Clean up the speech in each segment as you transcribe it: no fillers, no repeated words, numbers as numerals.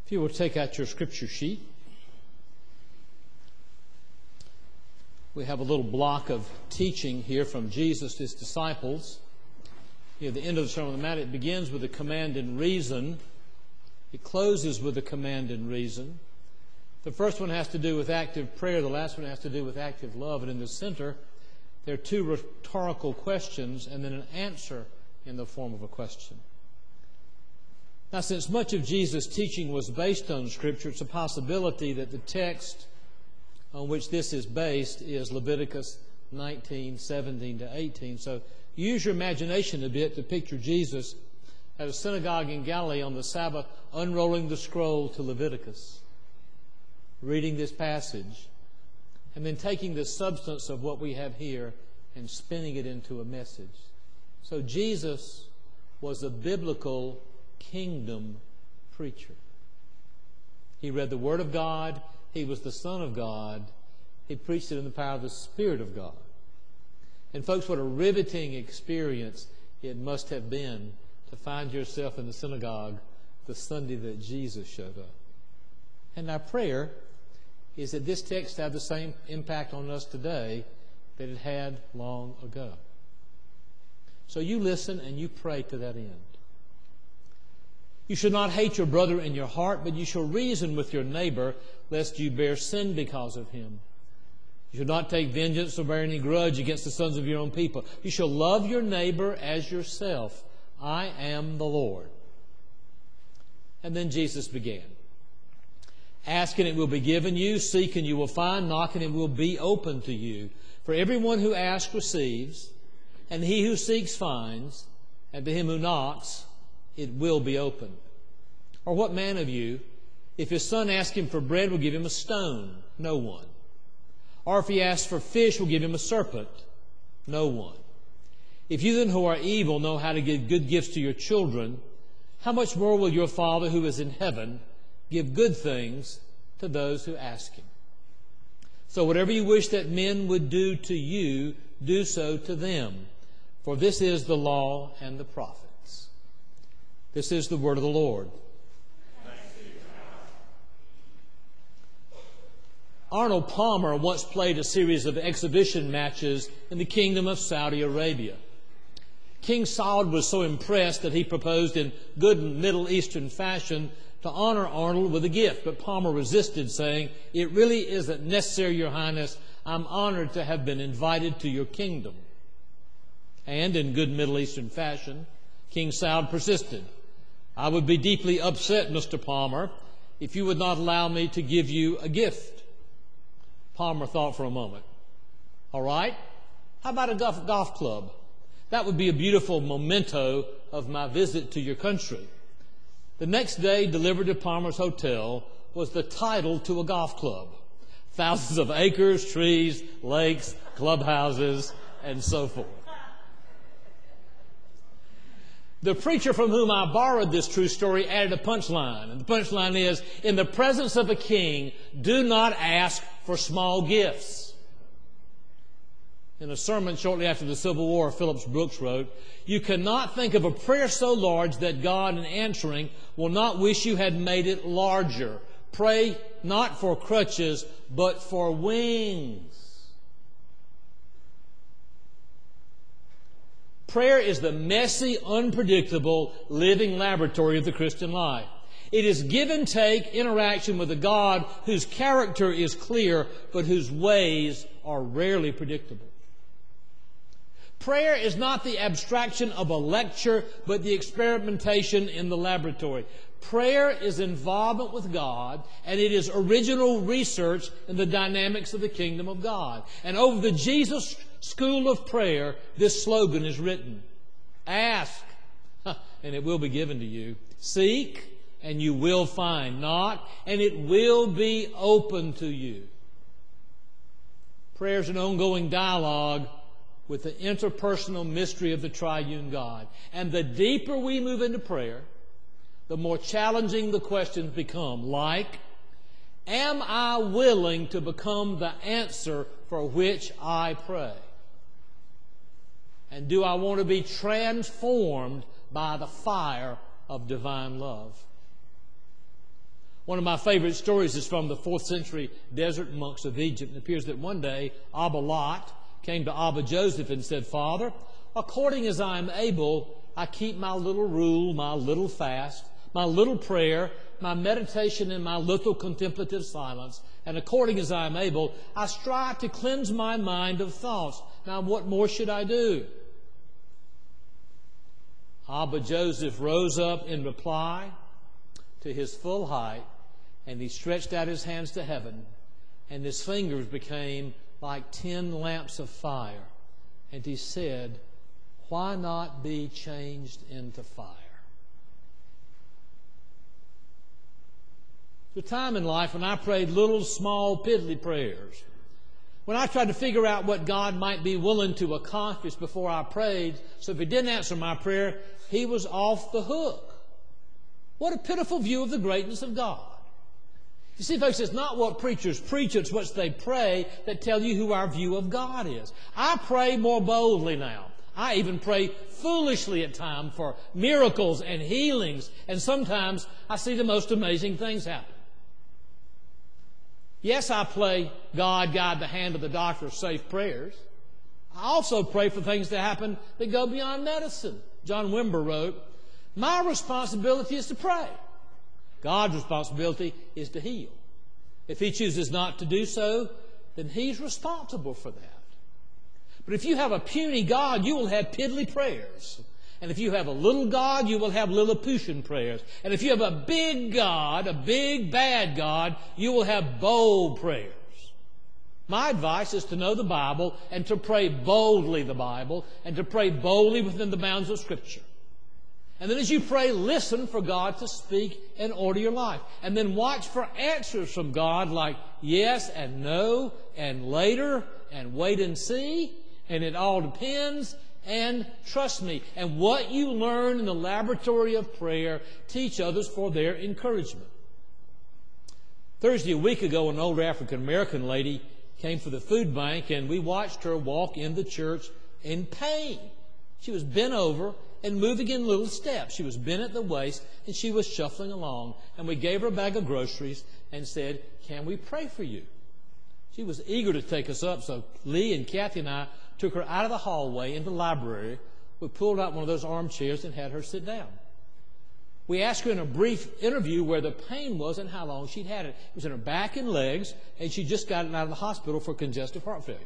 If you will take out your scripture sheet, we have a little block of teaching here from Jesus to his disciples. Near the end of the Sermon on the Mount, it begins with a command and reason. It closes with a command and reason. The first one has to do with active prayer. The last one has to do with active love. And in the center, there are two rhetorical questions and then an answer in the form of a question. Now, since much of Jesus' teaching was based on Scripture, it's a possibility that the text on which this is based is Leviticus 19, 17 to 18. So use your imagination a bit to picture Jesus at a synagogue in Galilee on the Sabbath, unrolling the scroll to Leviticus, reading this passage, and then taking the substance of what we have here and spinning it into a message. So Jesus was a biblical kingdom preacher. He read the Word of God. He was the Son of God. He preached it in the power of the Spirit of God. And folks, what a riveting experience it must have been to find yourself in the synagogue the Sunday that Jesus showed up. And our prayer is that this text have the same impact on us today that it had long ago. So you listen and you pray to that end. You should not hate your brother in your heart, but you shall reason with your neighbor, lest you bear sin because of him. You should not take vengeance or bear any grudge against the sons of your own people. You shall love your neighbor as yourself. I am the Lord. And then Jesus began. Ask and it will be given you. Seek and you will find. Knock and it will be open to you. For everyone who asks receives, and he who seeks finds, and to him who knocks it will be opened. Or what man of you, if his son asks him for bread, will give him a stone? No one. Or if he asks for fish, will give him a serpent? No one. If you then who are evil know how to give good gifts to your children, how much more will your Father who is in heaven give good things to those who ask him? So whatever you wish that men would do to you, do so to them. For this is the law and the prophets. This is the word of the Lord. Arnold Palmer once played a series of exhibition matches in the Kingdom of Saudi Arabia. King Saud was so impressed that he proposed in good Middle Eastern fashion to honor Arnold with a gift. But Palmer resisted, saying, "It really isn't necessary, Your Highness. I'm honored to have been invited to your kingdom." And in good Middle Eastern fashion, King Saud persisted. "I would be deeply upset, Mr. Palmer, if you would not allow me to give you a gift." Palmer thought for a moment. "All right, how about a golf club? That would be a beautiful memento of my visit to your country." The next day, delivered to Palmer's hotel, was the title to a golf club. Thousands of acres, trees, lakes, clubhouses, and so forth. The preacher from whom I borrowed this true story added a punchline. And the punchline is, in the presence of a king, do not ask for small gifts. In a sermon shortly after the Civil War, Phillips Brooks wrote, "You cannot think of a prayer so large that God, in answering, will not wish you had made it larger. Pray not for crutches, but for wings." Prayer is the messy, unpredictable, living laboratory of the Christian life. It is give and take interaction with a God whose character is clear, but whose ways are rarely predictable. Prayer is not the abstraction of a lecture, but the experimentation in the laboratory. Prayer is involvement with God, and it is original research in the dynamics of the kingdom of God. And over the Jesus School of Prayer, this slogan is written: ask, and it will be given to you. Seek, and you will find. Knock, and it will be open to you. Prayer is an ongoing dialogue with the interpersonal mystery of the triune God. And the deeper we move into prayer, the more challenging the questions become. Like, am I willing to become the answer for which I pray? And do I want to be transformed by the fire of divine love? One of my favorite stories is from the 4th century desert monks of Egypt. It appears that one day Abba Lot came to Abba Joseph and said, "Father, according as I am able, I keep my little rule, my little fast, my little prayer, my meditation, and my little contemplative silence. And according as I am able, I strive to cleanse my mind of thoughts. Now what more should I do?" Abba Joseph rose up in reply to his full height, and he stretched out his hands to heaven, and his fingers became like 10 lamps of fire. And he said, "Why not be changed into fire?" There's a time in life when I prayed little, small, piddly prayers. When I tried to figure out what God might be willing to accomplish before I prayed, so if He didn't answer my prayer, He was off the hook. What a pitiful view of the greatness of God. You see, folks, it's not what preachers preach, it's what they pray that tell you who our view of God is. I pray more boldly now. I even pray foolishly at times for miracles and healings, and sometimes I see the most amazing things happen. Yes, I pray, "God, guide the hand of the doctor," safe prayers. I also pray for things to happen that go beyond medicine. John Wimber wrote, "My responsibility is to pray. God's responsibility is to heal. If He chooses not to do so, then He's responsible for that." But if you have a puny God, you will have piddly prayers. And if you have a little God, you will have Lilliputian prayers. And if you have a big God, a big bad God, you will have bold prayers. My advice is to know the Bible and to pray boldly the Bible and to pray boldly within the bounds of Scripture. And then as you pray, listen for God to speak and order your life. And then watch for answers from God like yes and no and later and wait and see and it all depends and trust me. And what you learn in the laboratory of prayer, teach others for their encouragement. Thursday, a week ago, an older African-American lady came for the food bank, and we watched her walk in the church in pain. She was bent over and moving in little steps. She was bent at the waist, and she was shuffling along. And we gave her a bag of groceries and said, "Can we pray for you?" She was eager to take us up, so Lee and Kathy and I took her out of the hallway into the library. We pulled out one of those armchairs and had her sit down. We asked her in a brief interview where the pain was and how long she'd had it. It was in her back and legs, and she just gotten out of the hospital for congestive heart failure.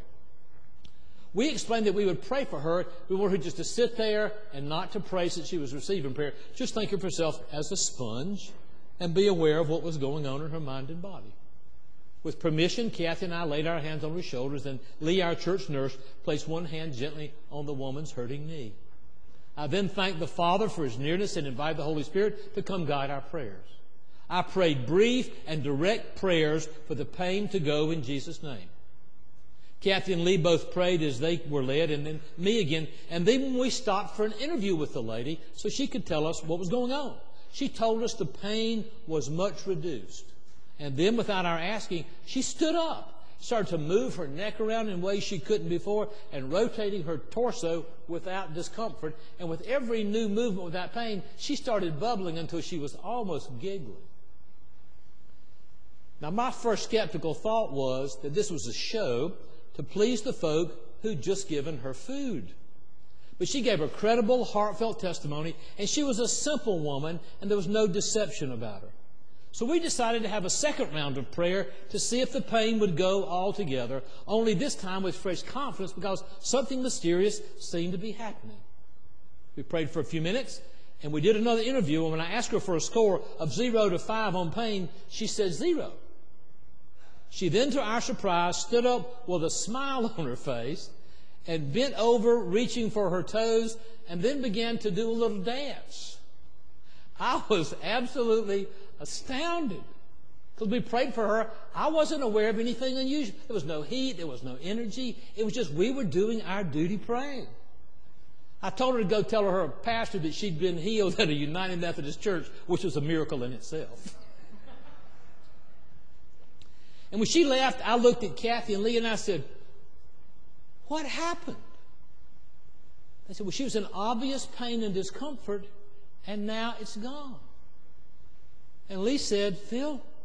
We explained that we would pray for her. We wanted her just to sit there and not to pray since she was receiving prayer. Just think of herself as a sponge and be aware of what was going on in her mind and body. With permission, Kathy and I laid our hands on her shoulders, and Lee, our church nurse, placed one hand gently on the woman's hurting knee. I then thanked the Father for His nearness and invited the Holy Spirit to come guide our prayers. I prayed brief and direct prayers for the pain to go in Jesus' name. Kathy and Lee both prayed as they were led, and then me again. And then we stopped for an interview with the lady so she could tell us what was going on. She told us the pain was much reduced. And then, without our asking, she stood up, started to move her neck around in ways she couldn't before, and rotating her torso without discomfort. And with every new movement without pain, she started bubbling until she was almost giggling. Now, my first skeptical thought was that this was a show to please the folk who'd just given her food. But she gave a credible, heartfelt testimony, and she was a simple woman, and there was no deception about her. So we decided to have a second round of prayer to see if the pain would go altogether, only this time with fresh confidence because something mysterious seemed to be happening. We prayed for a few minutes, and we did another interview, and when I asked her for a score of 0 to 5 on pain, she said 0. She then, to our surprise, stood up with a smile on her face and bent over, reaching for her toes, and then began to do a little dance. I was absolutely astounded. Because we prayed for her, I wasn't aware of anything unusual. There was no heat, there was no energy. It was just we were doing our duty praying. I told her to go tell her pastor that she'd been healed at a United Methodist church, which was a miracle in itself. And when she left, I looked at Kathy and Lee and I said, "What happened?" They said, "Well, she was in obvious pain and discomfort, and now it's gone." And Lee said, "Phil,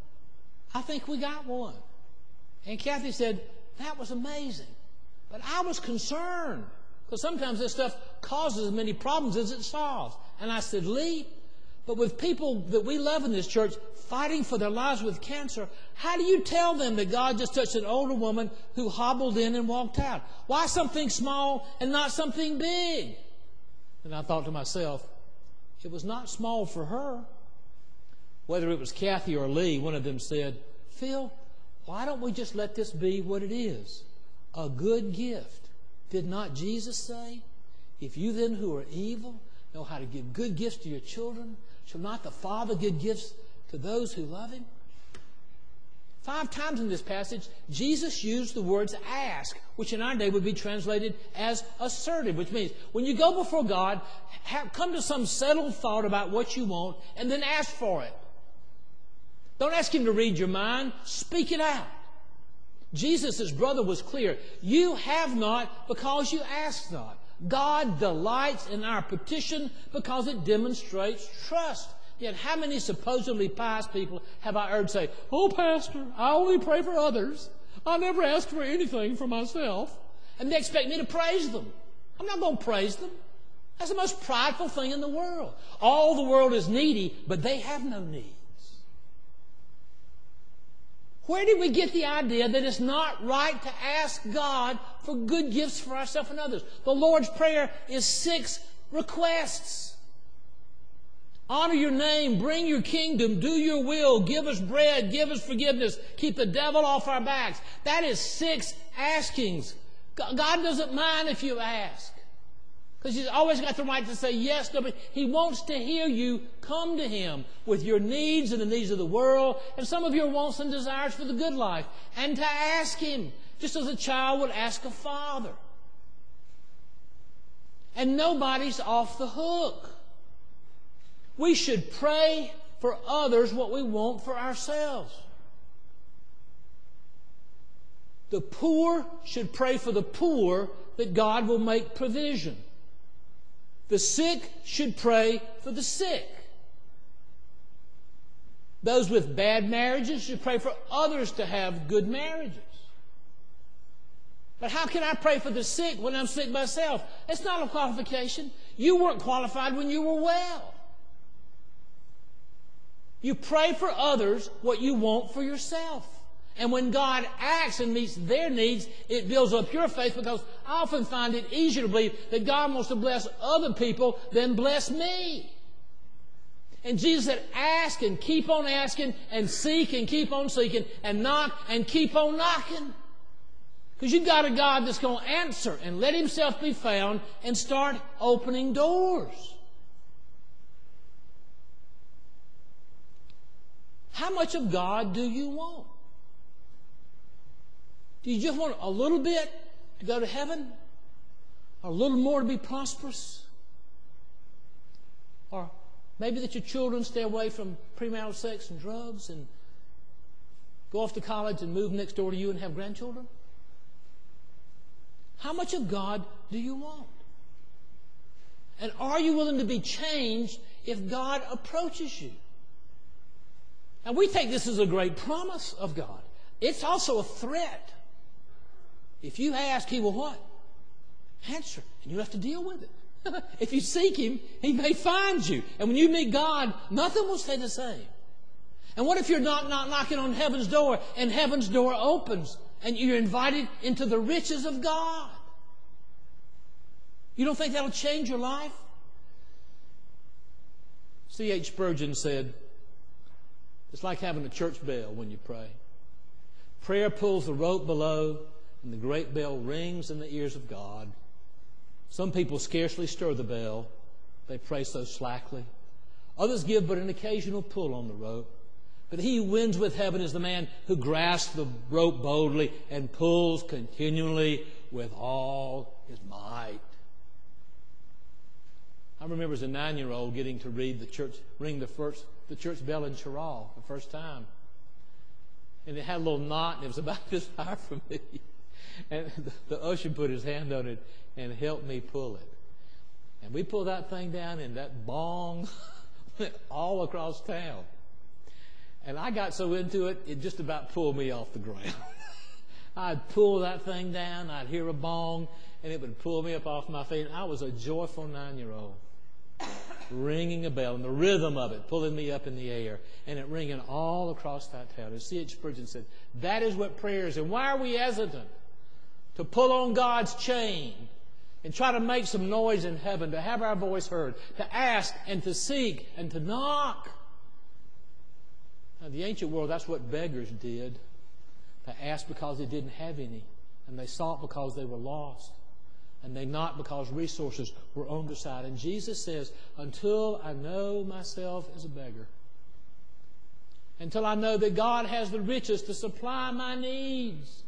I think we got one. And Kathy said, that was amazing. But I was concerned, because sometimes this stuff causes as many problems as it solves. And I said, Lee, but with people that we love in this church fighting for their lives with cancer, how do you tell them that God just touched an older woman who hobbled in and walked out? Why something small and not something big? And I thought to myself, it was not small for her. Whether it was Kathy or Lee, one of them said, Phil, why don't we just let this be what it is? A good gift. Did not Jesus say, if you then who are evil know how to give good gifts to your children, shall not the Father give gifts to those who love Him? 5 times in this passage, Jesus used the words ask, which in our day would be translated as assertive, which means when you go before God, come to some settled thought about what you want and then ask for it. Don't ask Him to read your mind. Speak it out. Jesus' brother was clear. You have not because you ask not. God delights in our petition because it demonstrates trust. Yet how many supposedly pious people have I heard say, oh, Pastor, I only pray for others. I never ask for anything for myself. And they expect me to praise them. I'm not going to praise them. That's the most prideful thing in the world. All the world is needy, but they have no needs. Where did we get the idea that it's not right to ask God for good gifts for ourselves and others? The Lord's Prayer is 6 requests. Honor your name, bring your kingdom, do your will, give us bread, give us forgiveness, keep the devil off our backs. That is 6 askings. God doesn't mind if you ask, because He's always got the right to say yes, no, but He wants to hear you come to Him with your needs and the needs of the world and some of your wants and desires for the good life, and to ask Him just as a child would ask a father. And nobody's off the hook. We should pray for others what we want for ourselves. The poor should pray for the poor that God will make provision. The sick should pray for the sick. Those with bad marriages should pray for others to have good marriages. But how can I pray for the sick when I'm sick myself? It's not a qualification. You weren't qualified when you were well. You pray for others what you want for yourself. And when God acts and meets their needs, it builds up your faith, because I often find it easier to believe that God wants to bless other people than bless me. And Jesus said, ask and keep on asking, and seek and keep on seeking, and knock and keep on knocking. Because you've got a God that's going to answer and let Himself be found and start opening doors. How much of God do you want? Do you just want a little bit to go to heaven? Or a little more to be prosperous? Or maybe that your children stay away from premarital sex and drugs and go off to college and move next door to you and have grandchildren? How much of God do you want? And are you willing to be changed if God approaches you? Now, we take this as a great promise of God. It's also a threat. If you ask, He will what? Answer. And you have to deal with it. If you seek Him, He may find you. And when you meet God, nothing will stay the same. And what if you're not knocking on heaven's door, and heaven's door opens and you're invited into the riches of God? You don't think that'll change your life? C.H. Spurgeon said, it's like having a church bell when you pray. Prayer pulls the rope below, and the great bell rings in the ears of God. Some people scarcely stir the bell. They pray so slackly. Others give but an occasional pull on the rope. But he who wins with heaven is the man who grasps the rope boldly and pulls continually with all his might. I remember as a 9-year-old getting to ring the church bell in Chirral the first time. And it had a little knot, and it was about this high from me. And the usher put his hand on it and helped me pull it. And we pulled that thing down, and that bong went all across town. And I got so into it, it just about pulled me off the ground. I'd pull that thing down, I'd hear a bong, and it would pull me up off my feet. I was a joyful 9-year-old, ringing a bell, and the rhythm of it pulling me up in the air, and it ringing all across that town. And C.H. Spurgeon said, that is what prayer is. And why are we hesitant to pull on God's chain and try to make some noise in heaven, to have our voice heard, to ask and to seek and to knock? Now, the ancient world, that's what beggars did. They asked because they didn't have any, and they sought because they were lost, and they knocked because resources were on their side. And Jesus says, until I know myself as a beggar, until I know that God has the riches to supply my needs,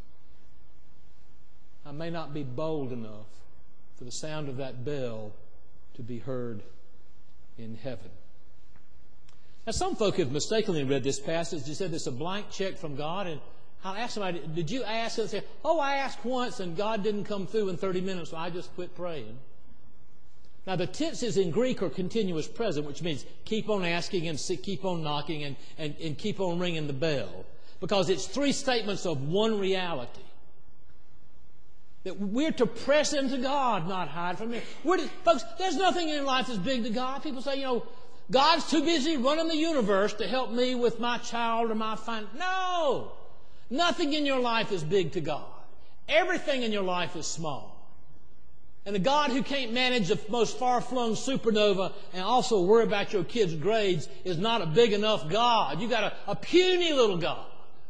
I may not be bold enough for the sound of that bell to be heard in heaven. Now, some folk have mistakenly read this passage. They said it's a blank check from God, and I'll ask somebody, did you ask? And they say, oh, I asked once and God didn't come through in 30 minutes, so I just quit praying. Now, the tenses in Greek are continuous present, which means keep on asking and keep on knocking and keep on ringing the bell. Because it's three statements of one reality. That we're to press into God, not hide from Him. Folks, there's nothing in life that's big to God. People say, God's too busy running the universe to help me with my child or my family. No! Nothing in your life is big to God. Everything in your life is small. And a God who can't manage the most far-flung supernova and also worry about your kids' grades is not a big enough God. You've got a puny little God.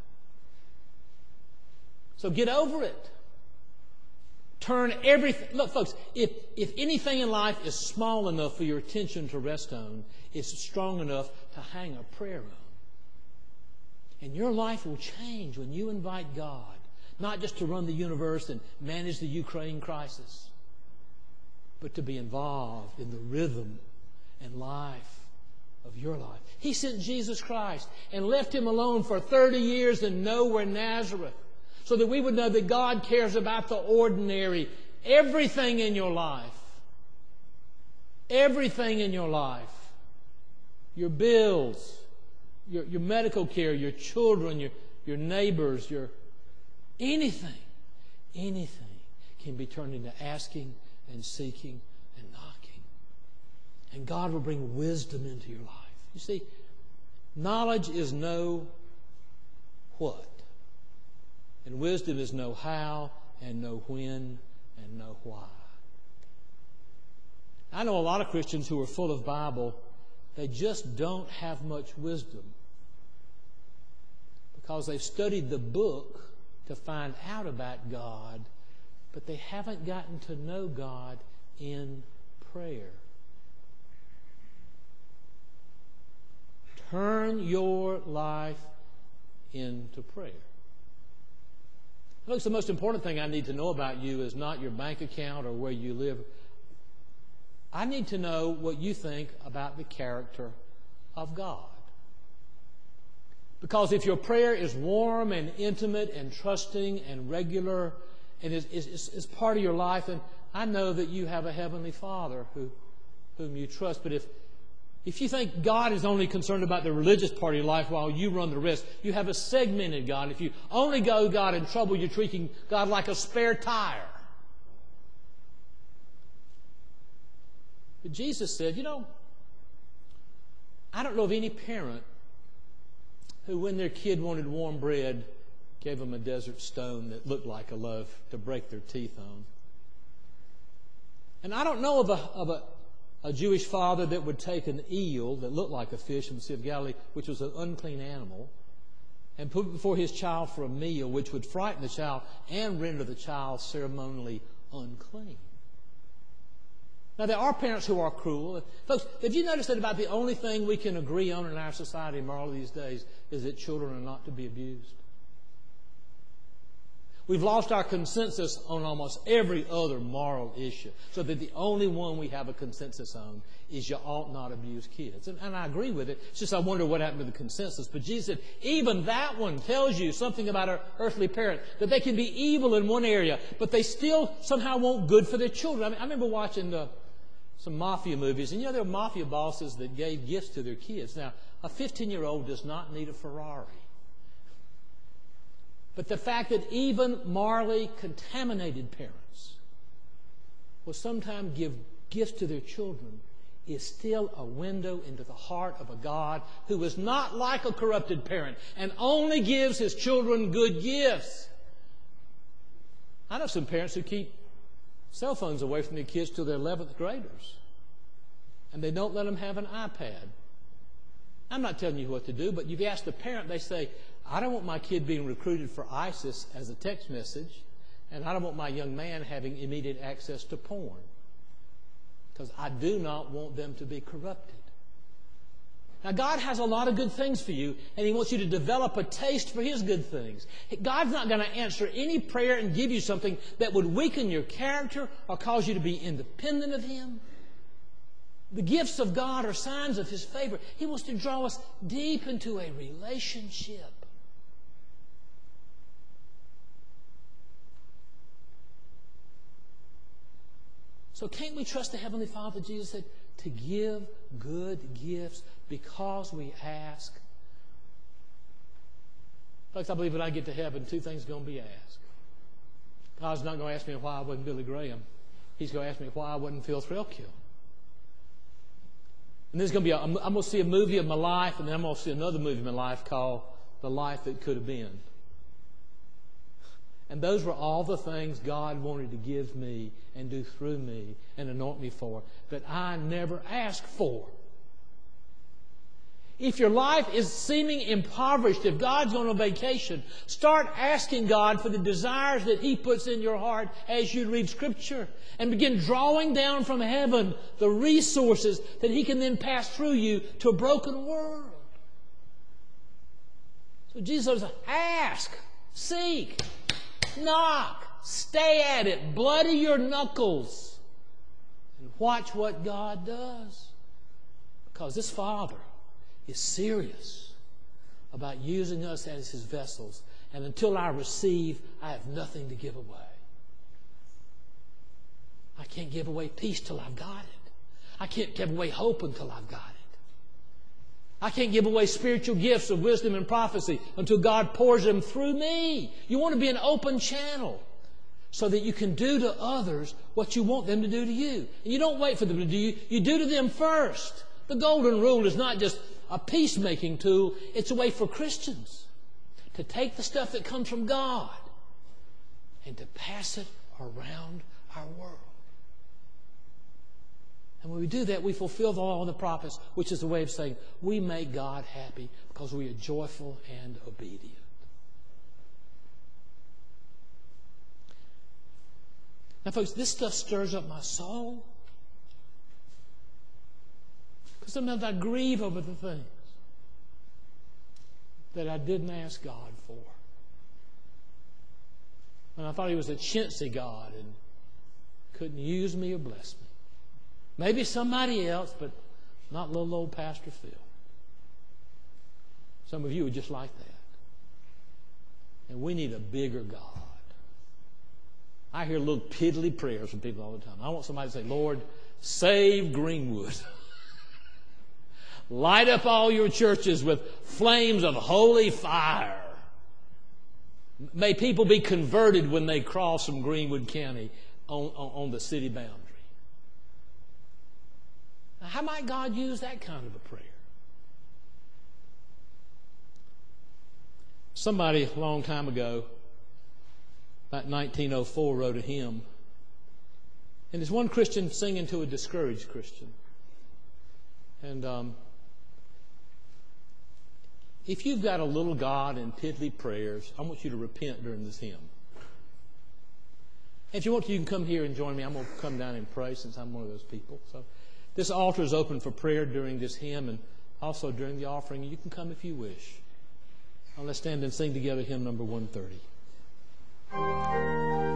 So get over it. Turn everything. Look, folks, if anything in life is small enough for your attention to rest on, it's strong enough to hang a prayer on. And your life will change when you invite God, not just to run the universe and manage the Ukraine crisis, but to be involved in the rhythm and life of your life. He sent Jesus Christ and left Him alone for 30 years in nowhere Nazareth, so that we would know that God cares about the ordinary. Everything in your life. Everything in your life. Your bills, your medical care, your children, your neighbors, anything can be turned into asking and seeking and knocking. And God will bring wisdom into your life. You see, knowledge is know what. And wisdom is know how and know when and know why. I know a lot of Christians who are full of Bible, they just don't have much wisdom because they've studied the book to find out about God, but they haven't gotten to know God in prayer. Turn your life into prayer. Look, the most important thing I need to know about you is not your bank account or where you live. I need to know what you think about the character of God. Because if your prayer is warm and intimate and trusting and regular and is part of your life, then I know that you have a Heavenly Father whom you trust. But if you think God is only concerned about the religious part of your life while you run the rest, you have a segmented God. If you only go God in trouble, you're treating God like a spare tire. But Jesus said, I don't know of any parent who, when their kid wanted warm bread, gave them a desert stone that looked like a loaf to break their teeth on. And I don't know of a Jewish father that would take an eel that looked like a fish from the Sea of Galilee, which was an unclean animal, and put it before his child for a meal, which would frighten the child and render the child ceremonially unclean. Now, there are parents who are cruel. Folks, have you noticed that about the only thing we can agree on in our society moral these days is that children are not to be abused? We've lost our consensus on almost every other moral issue, so that the only one we have a consensus on is you ought not abuse kids. And I agree with it. It's just I wonder what happened to the consensus. But Jesus said, even that one tells you something about our earthly parent, that they can be evil in one area, but they still somehow want good for their children. I remember watching some mafia movies, and there were mafia bosses that gave gifts to their kids. Now, A 15-year-old does not need a Ferrari. But the fact that even morally contaminated parents will sometimes give gifts to their children is still a window into the heart of a God who is not like a corrupted parent and only gives his children good gifts. I know some parents who keep cell phones away from their kids till they're 11th graders, and they don't let them have an iPad. I'm not telling you what to do, but you've asked the parent, they say, I don't want my kid being recruited for ISIS as a text message, and I don't want my young man having immediate access to porn, because I do not want them to be corrupted. Now, God has a lot of good things for you, and He wants you to develop a taste for His good things. God's not going to answer any prayer and give you something that would weaken your character or cause you to be independent of Him. The gifts of God are signs of His favor. He wants to draw us deep into a relationship. So can't we trust the Heavenly Father, Jesus said, to give good gifts because we ask? Folks, I believe when I get to heaven, two things are going to be asked. God's not going to ask me why I wasn't Billy Graham. He's going to ask me why I wasn't Phil Threlkill. And there's going to be I'm going to see a movie of my life, and then I'm going to see another movie of my life called The Life That Could Have Been. And those were all the things God wanted to give me and do through me and anoint me for that I never asked for. If your life is seeming impoverished, if God's going on vacation, start asking God for the desires that He puts in your heart as you read Scripture. And begin drawing down from heaven the resources that He can then pass through you to a broken world. So Jesus says, ask, seek, knock, stay at it, bloody your knuckles, and watch what God does. Because this Father is serious about using us as His vessels. And until I receive, I have nothing to give away. I can't give away peace till I've got it. I can't give away hope until I've got it. I can't give away spiritual gifts of wisdom and prophecy until God pours them through me. You want to be an open channel so that you can do to others what you want them to do to you. And you don't wait for them to do you. You do to them first. The golden rule is not just a peacemaking tool. It's a way for Christians to take the stuff that comes from God and to pass it around our world. And when we do that, we fulfill the law of the prophets, which is a way of saying we make God happy because we are joyful and obedient. Now, folks, this stuff stirs up my soul. Because sometimes I grieve over the things that I didn't ask God for. And I thought He was a chintzy God and couldn't use me or bless me. Maybe somebody else, but not little old Pastor Phil. Some of you are just like that. And we need a bigger God. I hear little piddly prayers from people all the time. I want somebody to say, Lord, save Greenwood. Light up all your churches with flames of holy fire. May people be converted when they cross from Greenwood County on the city boundary. Now, how might God use that kind of a prayer? Somebody a long time ago, about 1904, wrote a hymn. And there's one Christian singing to a discouraged Christian. And if you've got a little God in piddly prayers, I want you to repent during this hymn. If you want to, you can come here and join me. I'm going to come down and pray since I'm one of those people. So this altar is open for prayer during this hymn and also during the offering. You can come if you wish. Now let's stand and sing together hymn number 130.